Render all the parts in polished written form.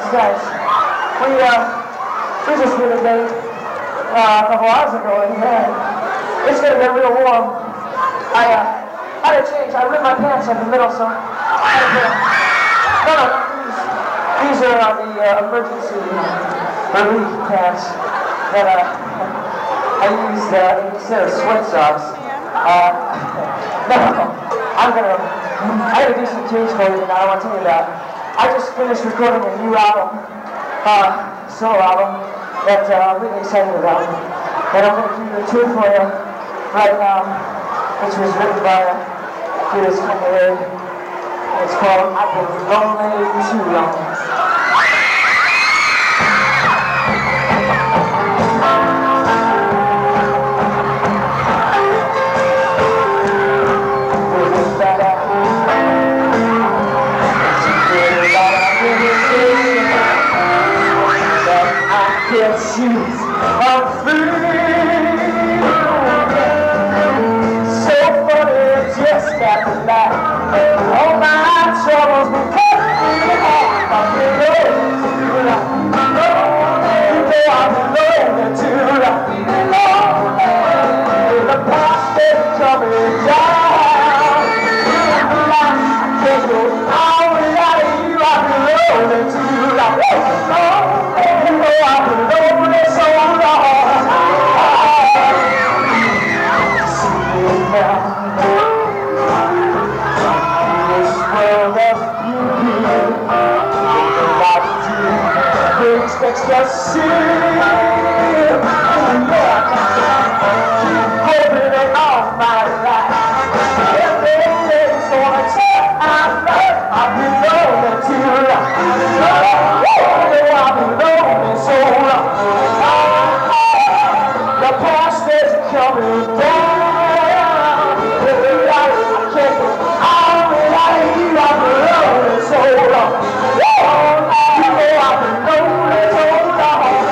guys. We just did a date a couple hours ago, and man, it's gonna get real warm. I had to change. I ripped my pants in the middle, so I had to. No, these are the emergency relief pants that I used instead of sweat socks. No, I gotta do some change for you, and I want to tell you that. I just finished recording a new album, solo album, that I'm really excited about. And I'm going to do a tune for you right now, which was written by Judas Conway. It's called I've Been Lonely Too Long. Yes, I'm free. So funny, just that night. All my troubles will cut me off. I'm lonely too long. I'm lonely too long. The past is coming down. I can't go on without you. I'm lonely too long. I've been lonely so long. Sitting down in this world of beauty, like you brings ecstasy. Keep hoping it all my life. Everything's gonna turn out right. I've been lonely too long. I've been lonely so long. The past is coming down. I can't go on without you. I've been lonely so long. You know I've been lonely so long.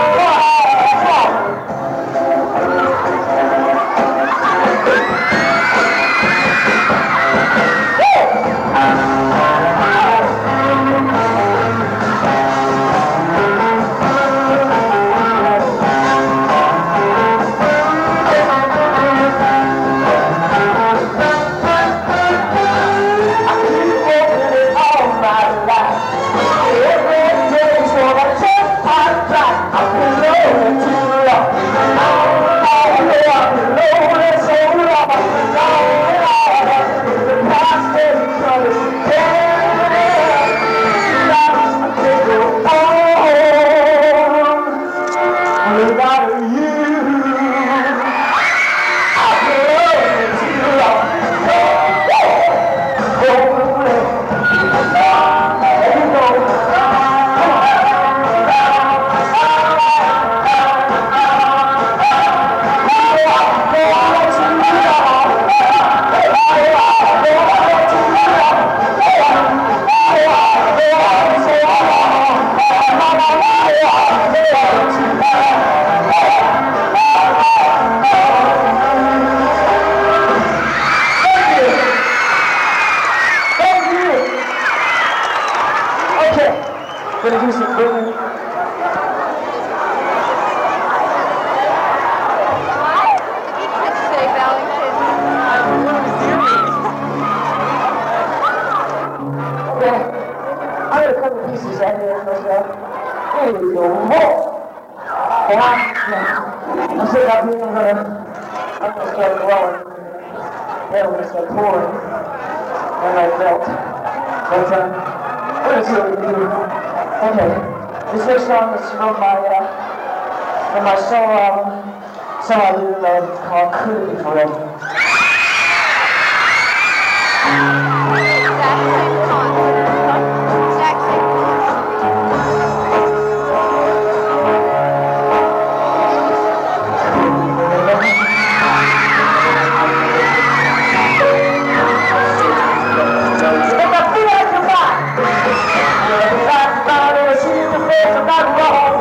From my solo album, song I really love called Could It Be Forever.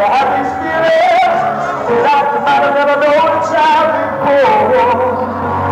Never know the child before.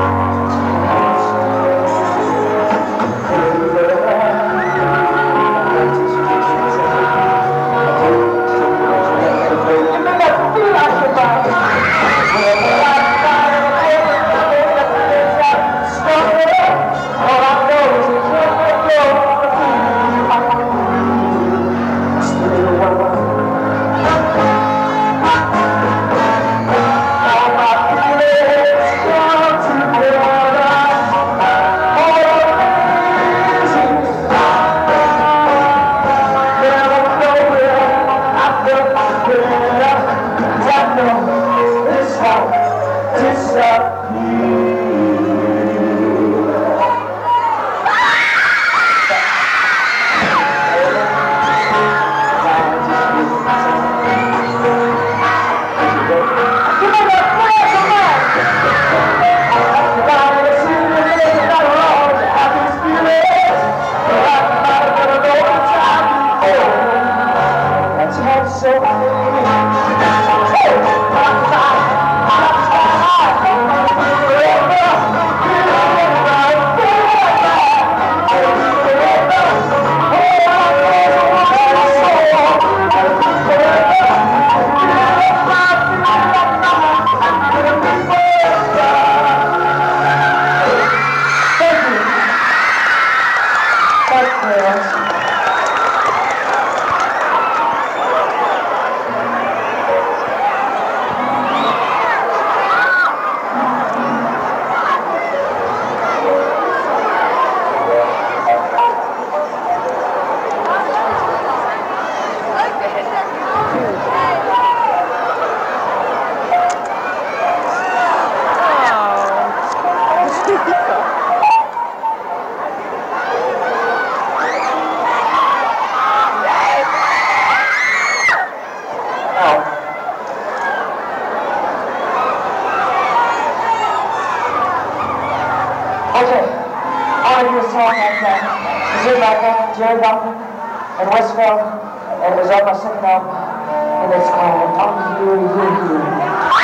Okay, I want to do a song like that. It's written by a guy named Jerry Goffman in Westfield, and it was on my second album, and it's called I'm Here, You're Here.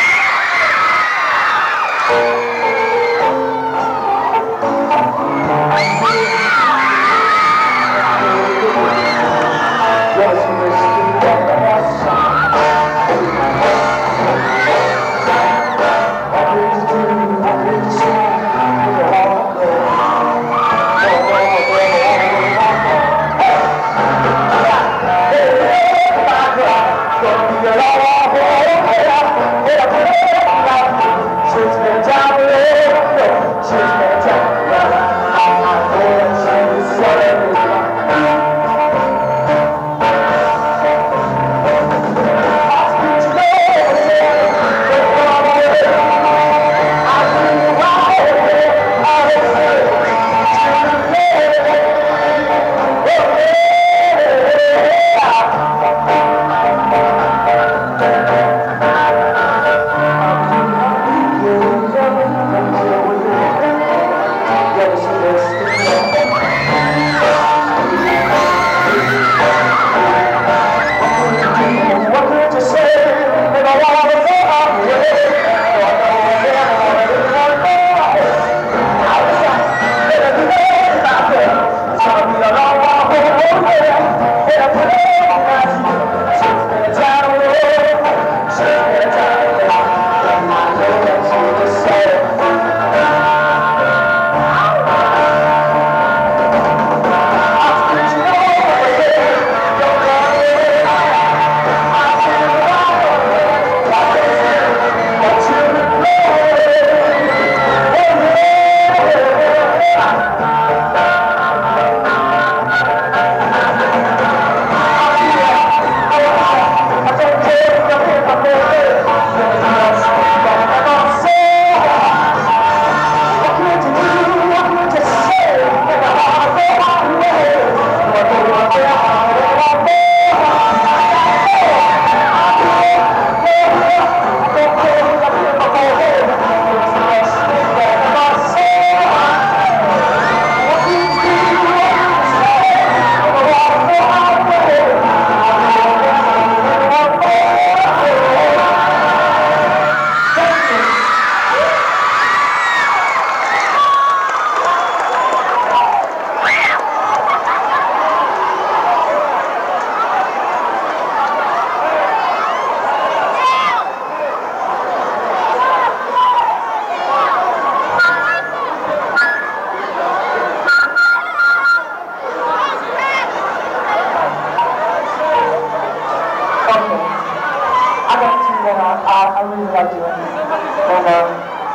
I really like doing it. And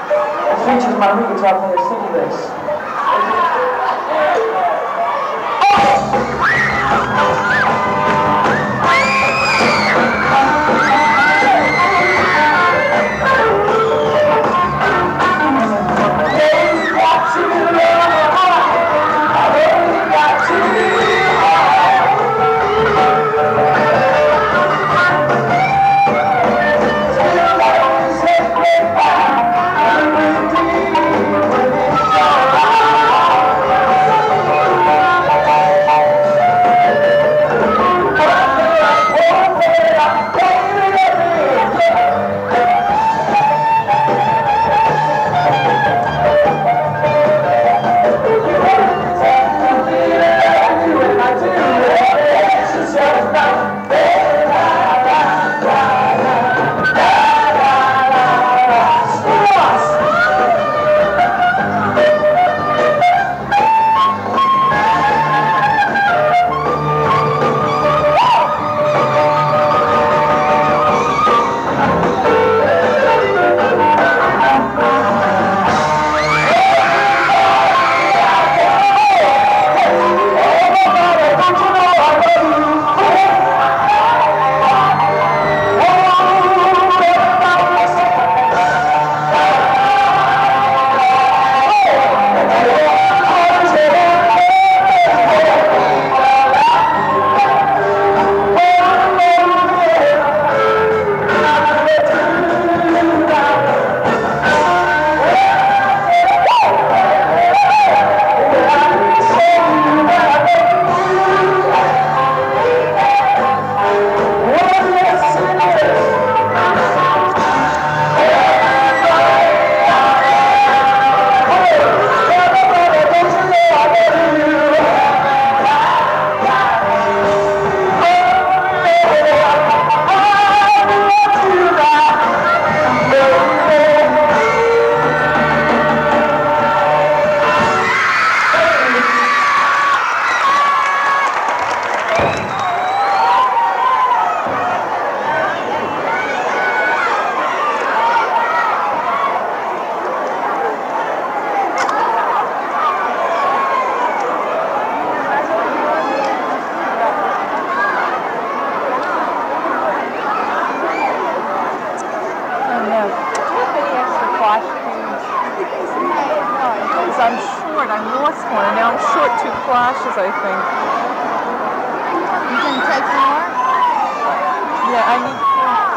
it features my lead guitar player singing this. flashes, I think. You can take more? Yeah, I need to.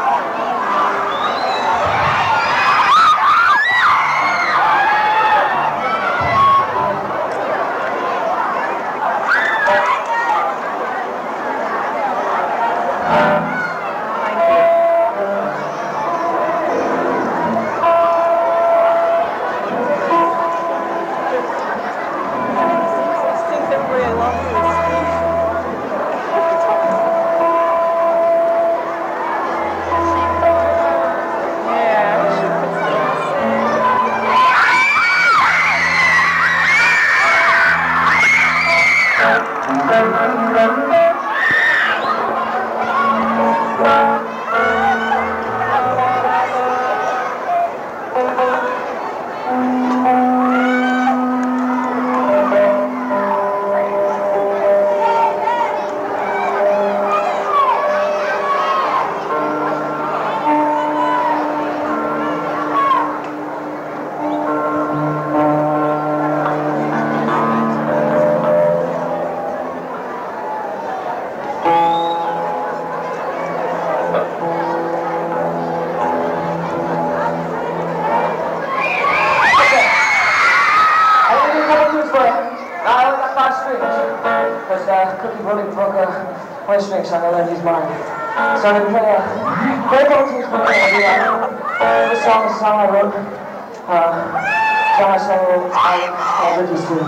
Play strings, so I'm gonna learn these mine. So I'm gonna play a couple tunes for you. This song is a song I wrote. Song I sang called Bridges to.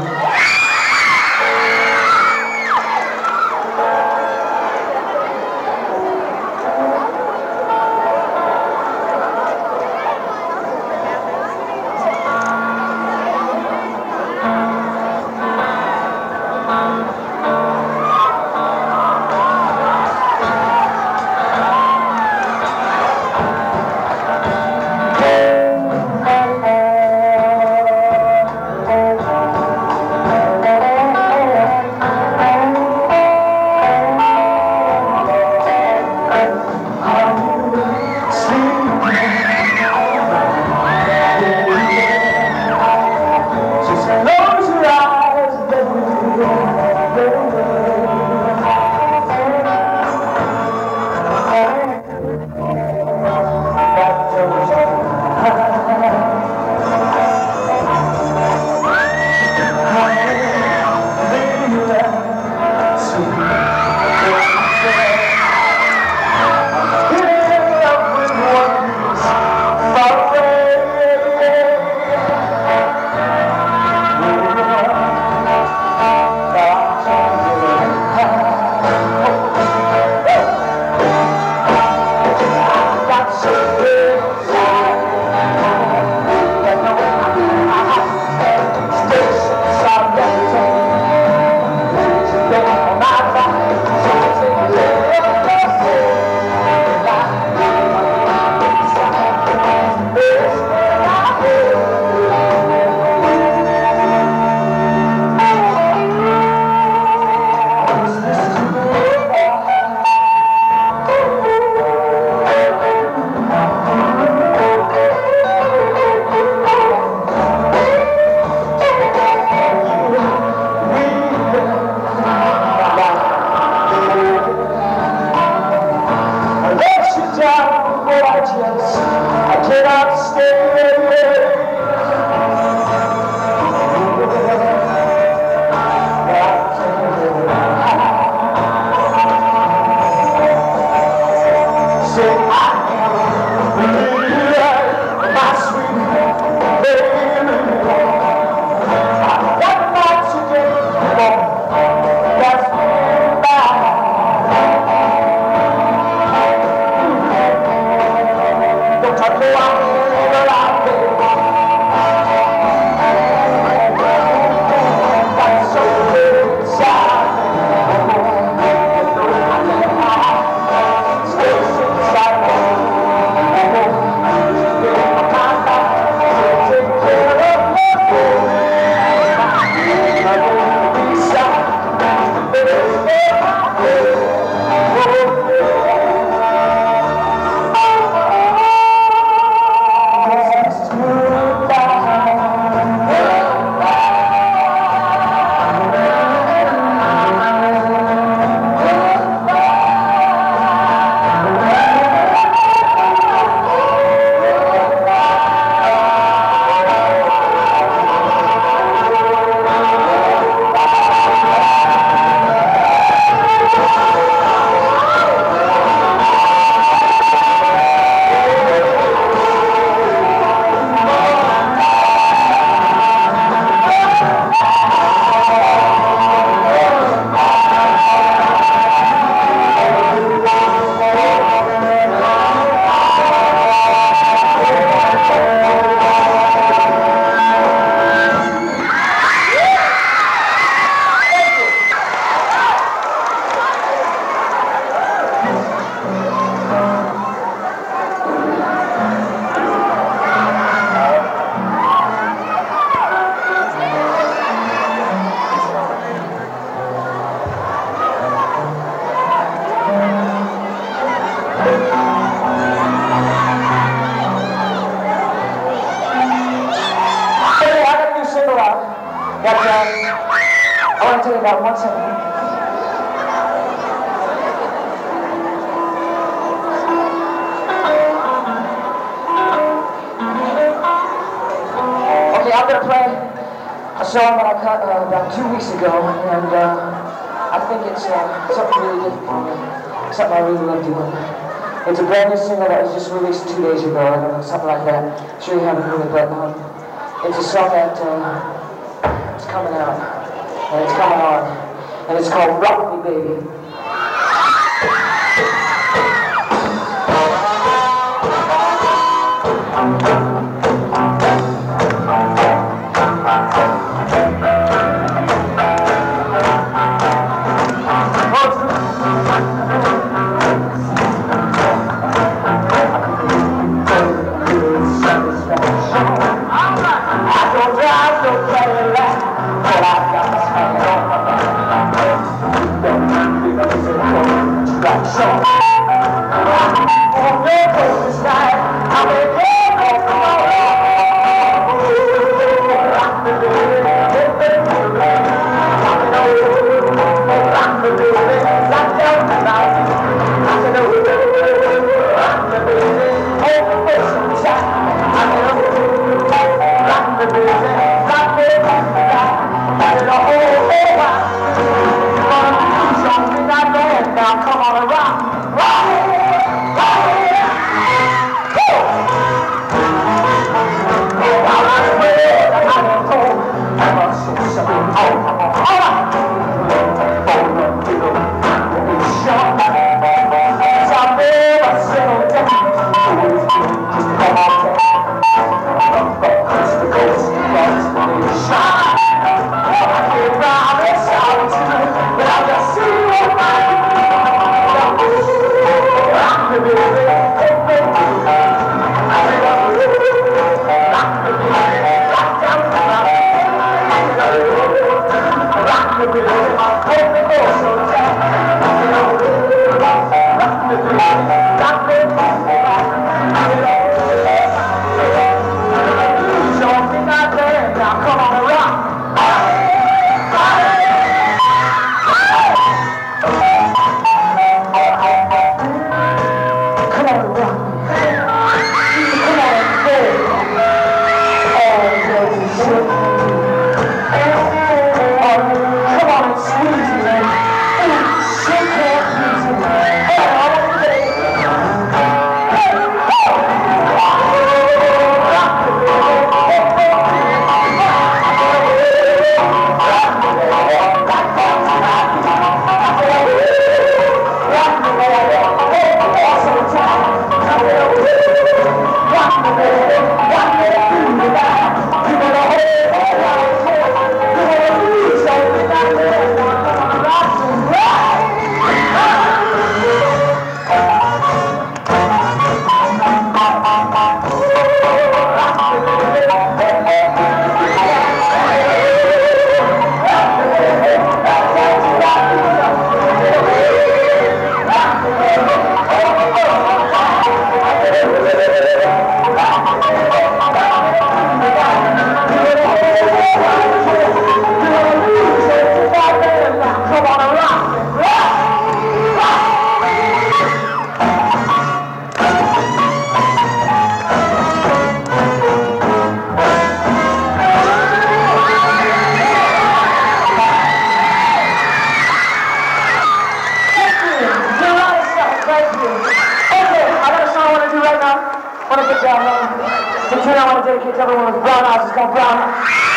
song that I cut about 2 weeks ago, and I think it's something really different for me, something I really love doing. It's a brand new single that was just released 2 days ago, I don't know, something like that. I'm sure you haven't heard it, but it's a song that it's coming out, and it's coming on, and it's called Rock Me Baby. The tune I want to dedicate to everyone with brown eyes is called Brown Eyes.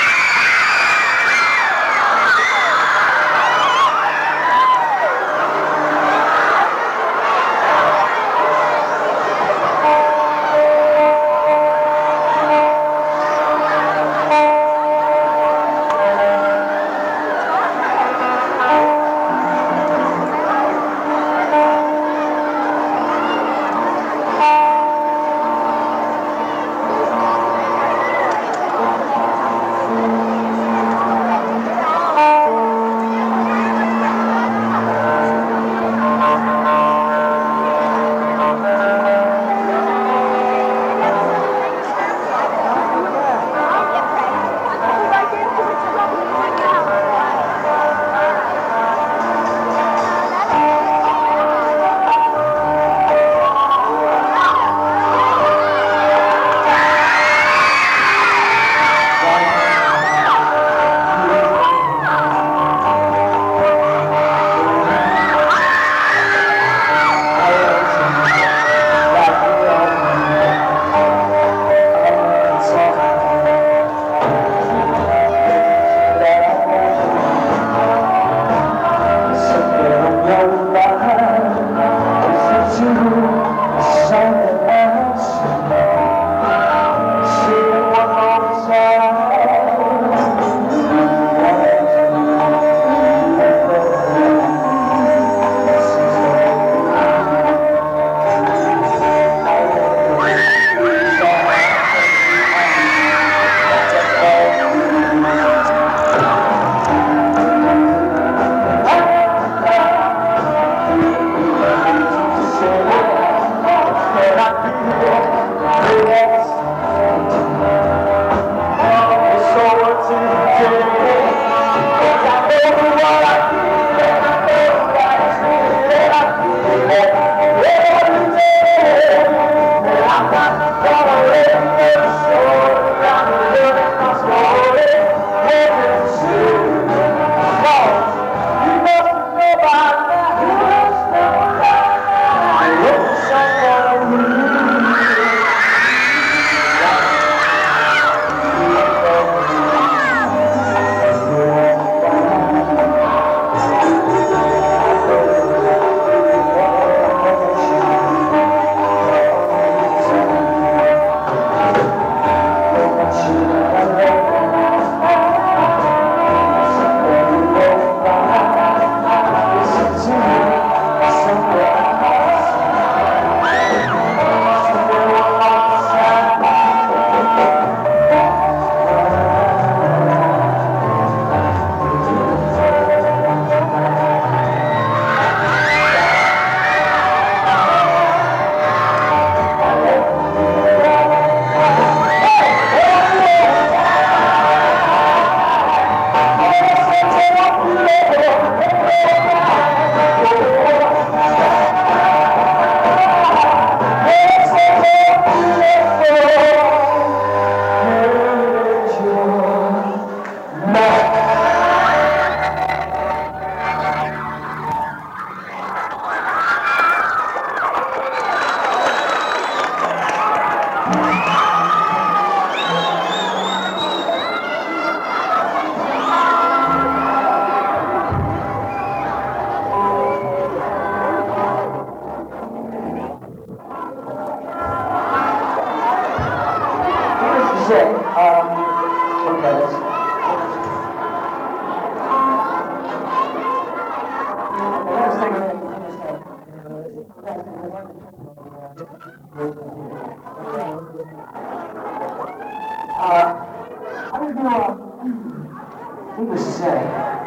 Needless to say,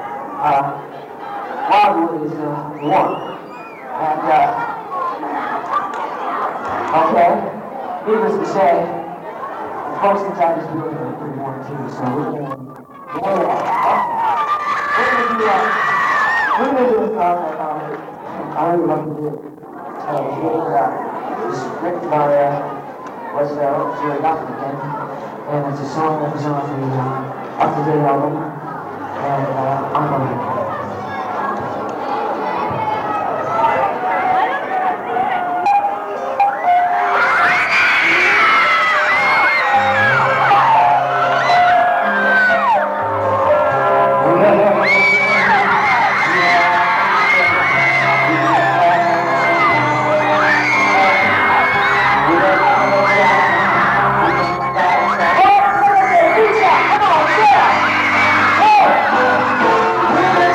Wildwood is warm. And, okay, needless to say, the folks inside this building are pretty warm too, so we're gonna do a song that I really love to do. It's written by Jerry Goffin again, and it's a song that was on the Up to Date album, and I'm gonna do it. Come on, yeah!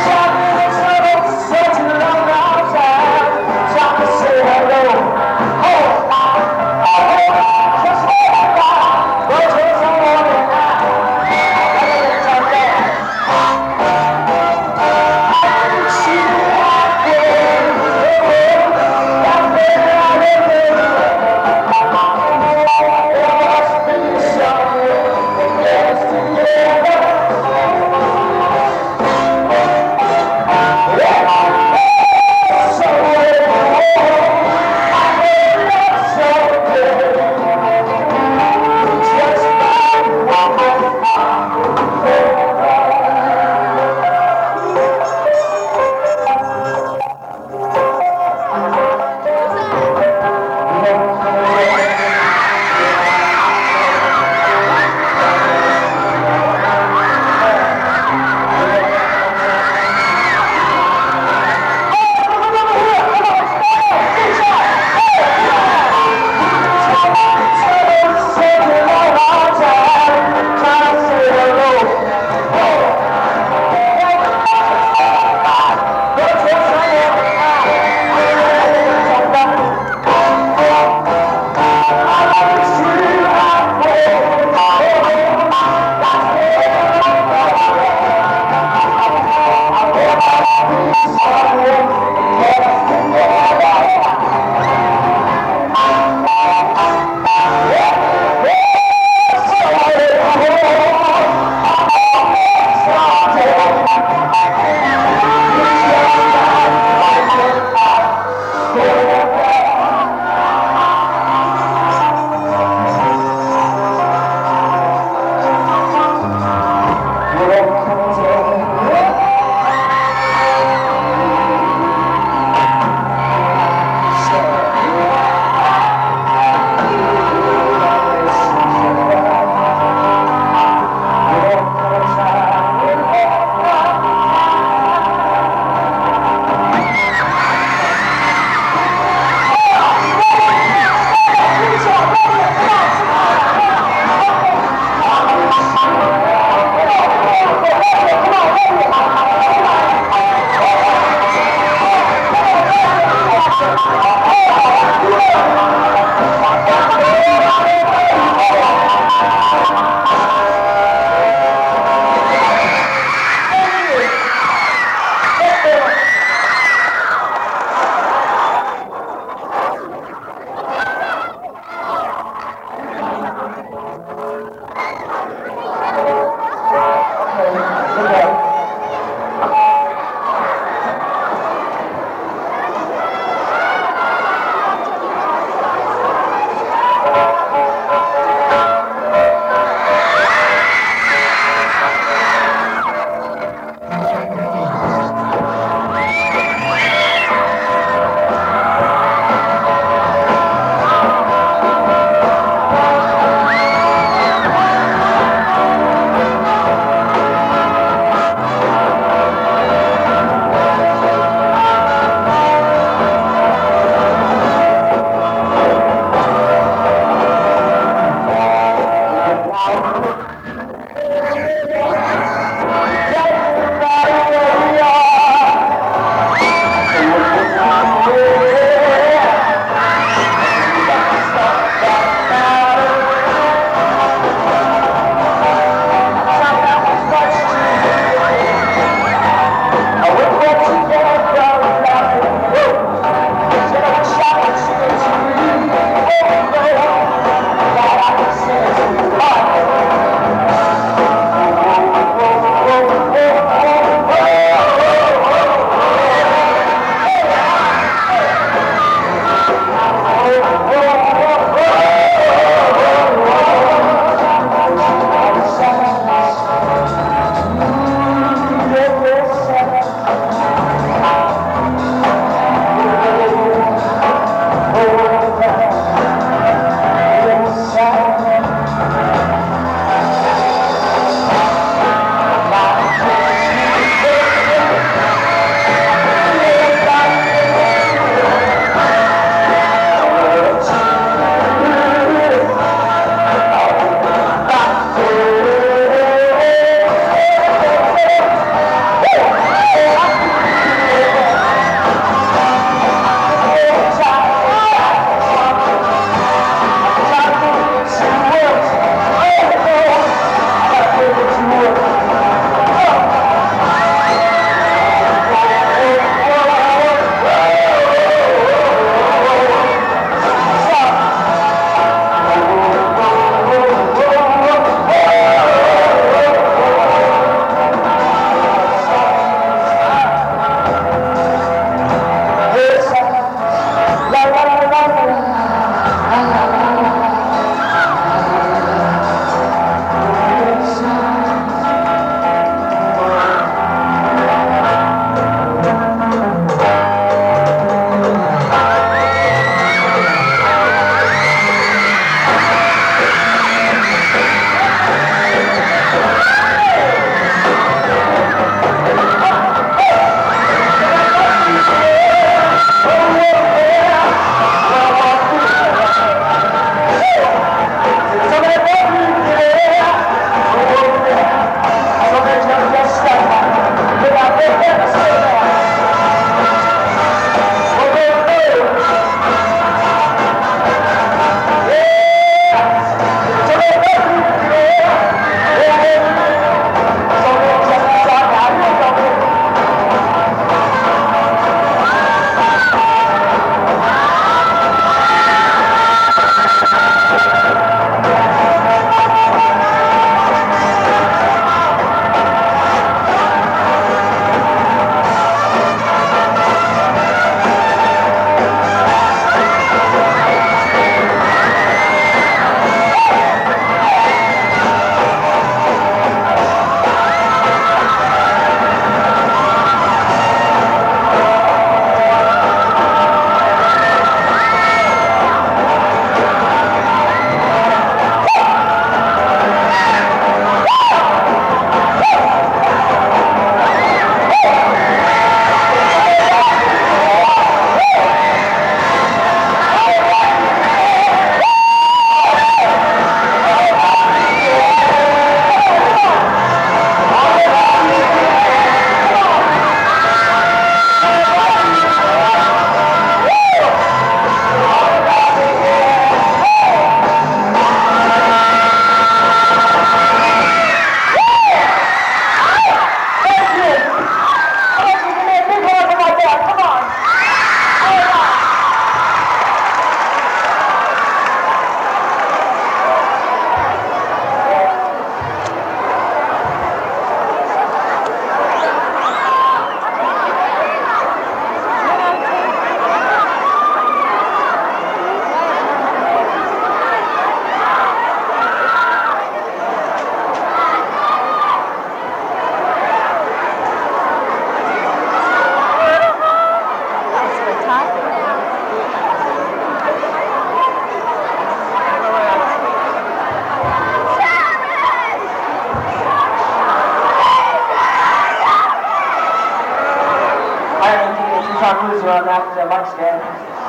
Mike's dead.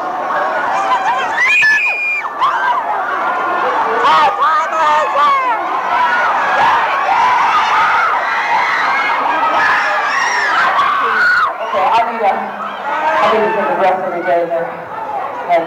Okay, I need to take a breath every day there. And,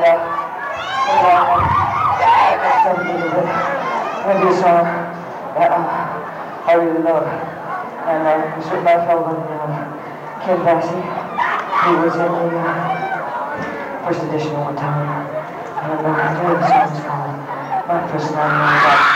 I'm going to do a song that I really love. And it's written by a fellow named Ken Bassey. He was in the first edition one time. And the name of the song is called My Personality.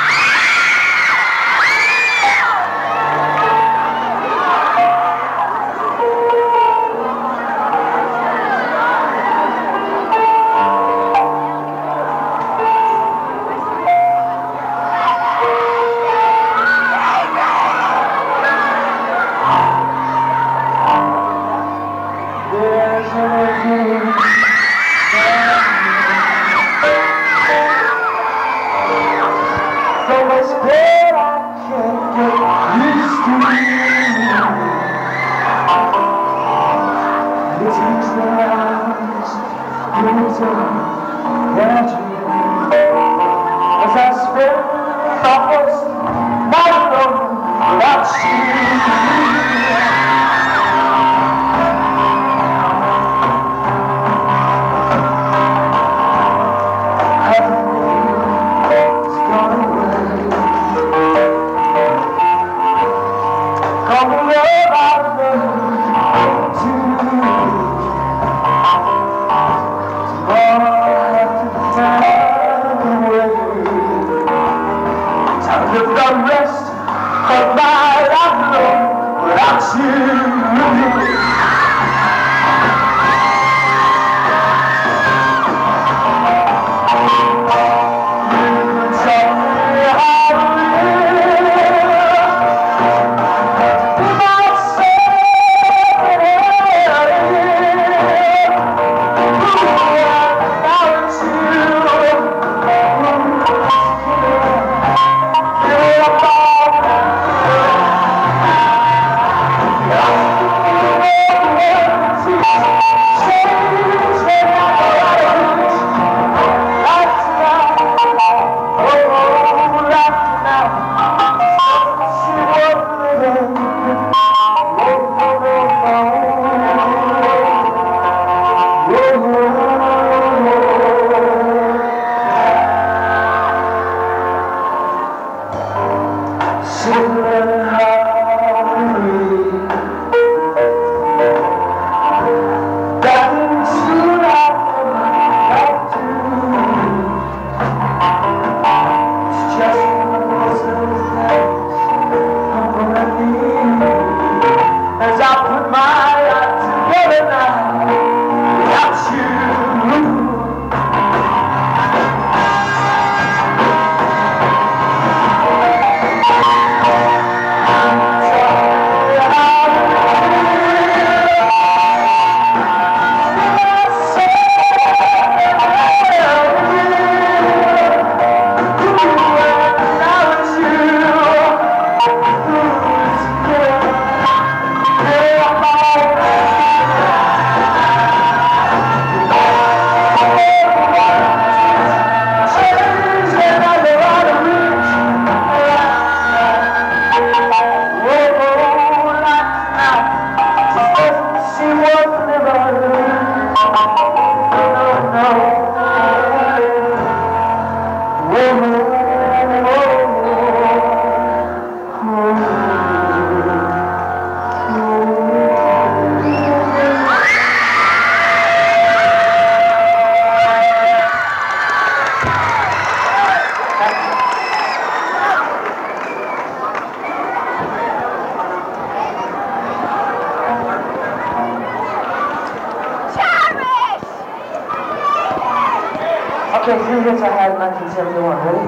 Okay, 3 hits I had in 1971. Ready?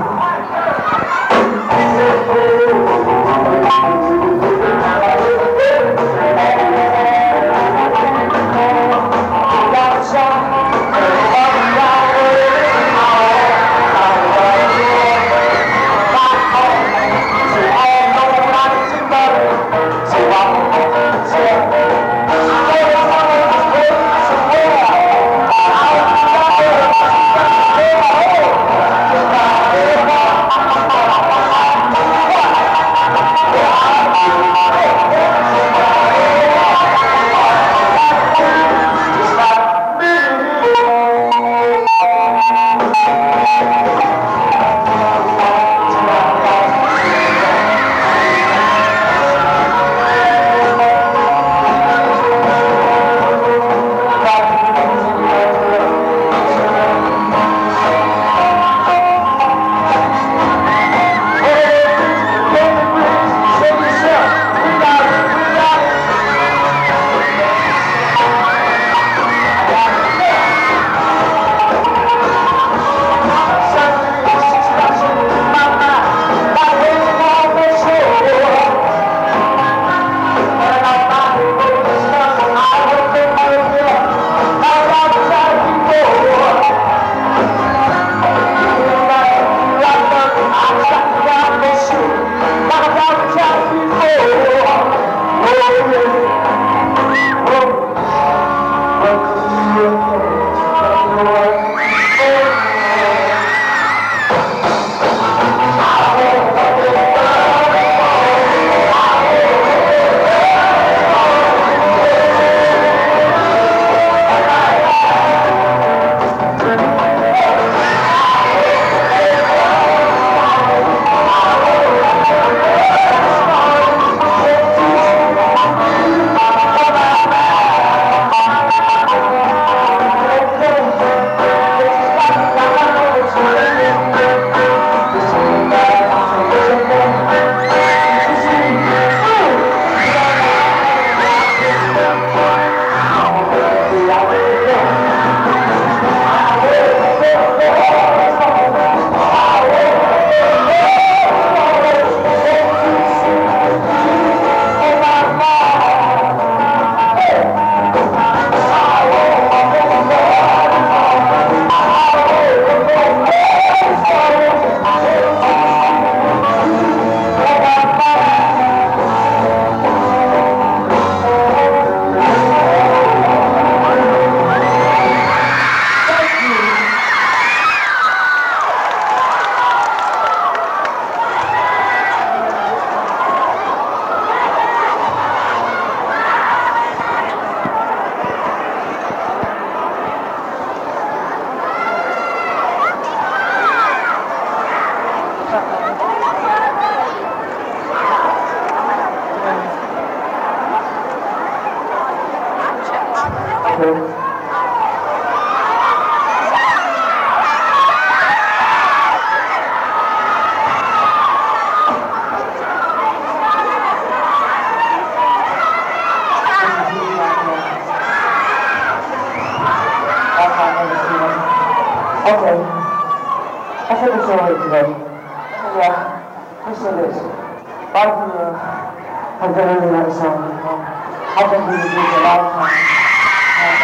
I think it's all right today. And let's say this. A lot of you have been really nice song. I've been doing this a lot of times. And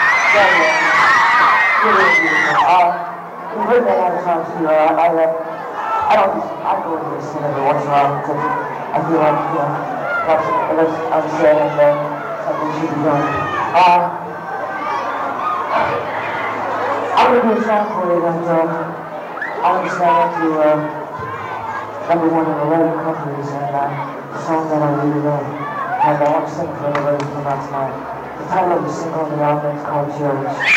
really beautiful. We've written a lot of songs too. I go into this thing every once in a while because I feel like, that's unsaid and something should be done. I'm going to do a song for you that I understand to number one in 11 countries, and a song that I really love, and I want to sing for everybody who came out tonight. The title of the single on the album is called Chills.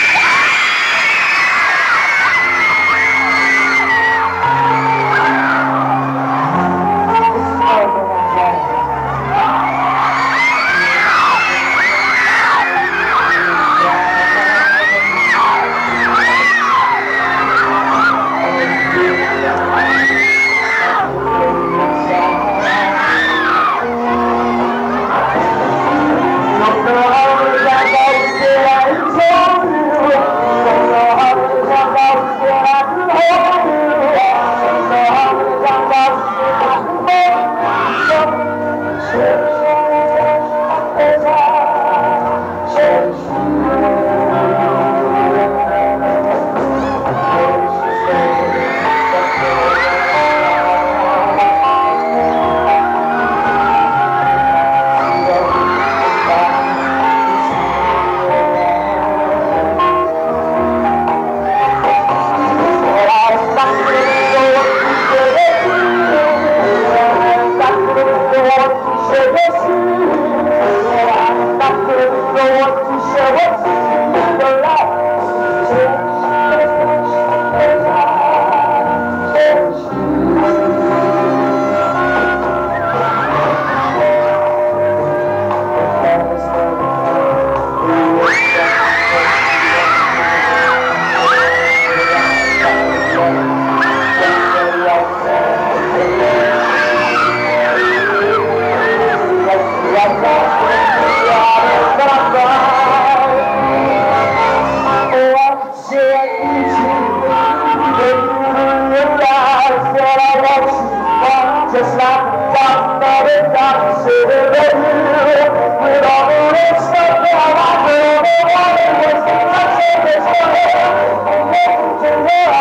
Just like a dog that is not sitting with you, with all the rich stuff that I know, the one was the touch of this one, and listen to your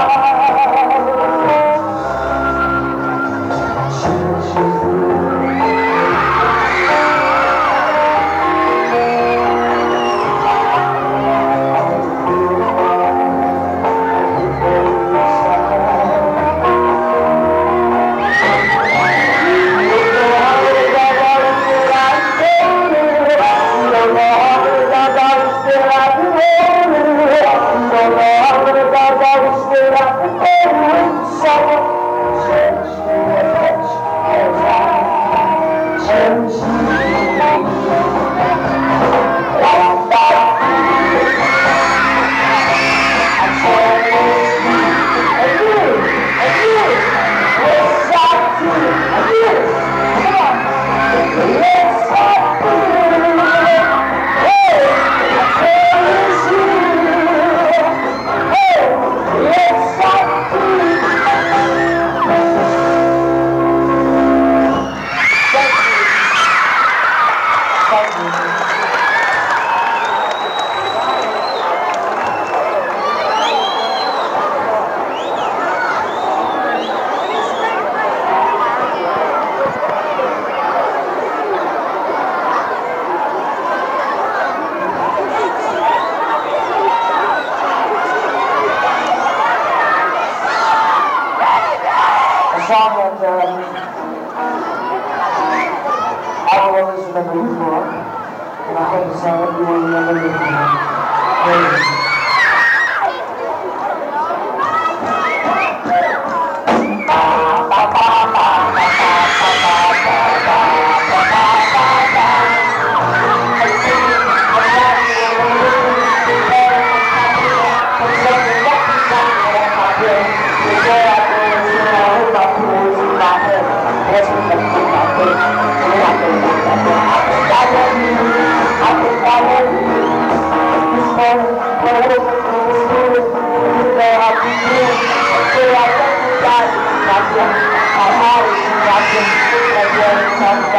song that I will always remember you for, and I hope the song that you will remember me for. I How is she watching?